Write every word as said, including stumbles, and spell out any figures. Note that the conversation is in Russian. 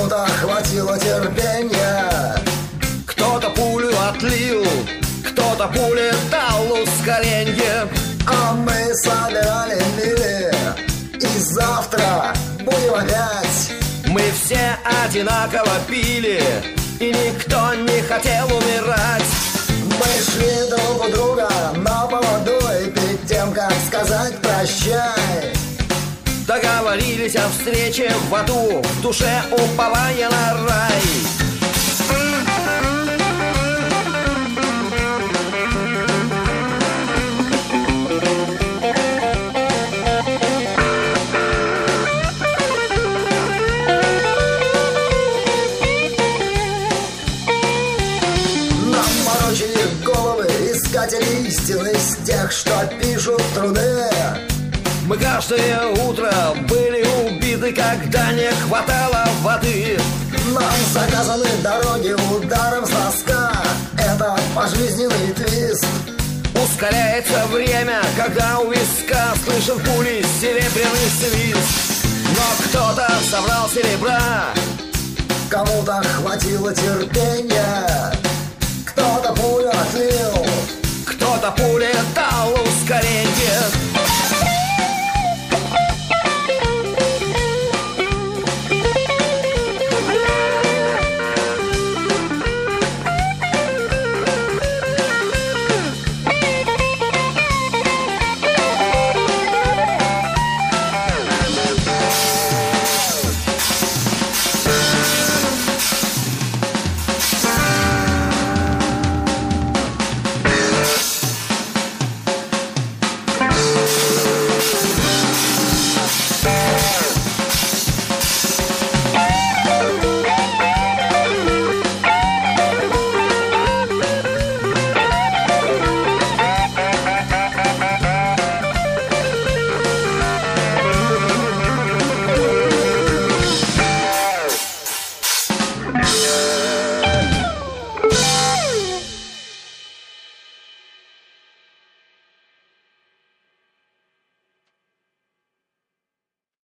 Кому-то хватило терпения, кто-то пулю отлил, кто-то пуле дал ускоренье. а мы собирали мили, и завтра будем опять. Мы все одинаково пили, и никто не хотел умирать. Мы шли друг у друга на поводу, и перед тем, как сказать прощай, договорились о встрече в аду, в душе уповая на рай. головы искатели истины из тех, что пишут труды. Мы каждое утро были убиты, когда не хватало воды. Нам заказаны дороги ударом с носка. Это пожизненный твист. Ускоряется время, когда у виска слышен пули серебряный свист. Но кто-то собрал серебра, кому-то хватило терпения, кто-то пулю отлил, кто-то пуле дал ускоренье.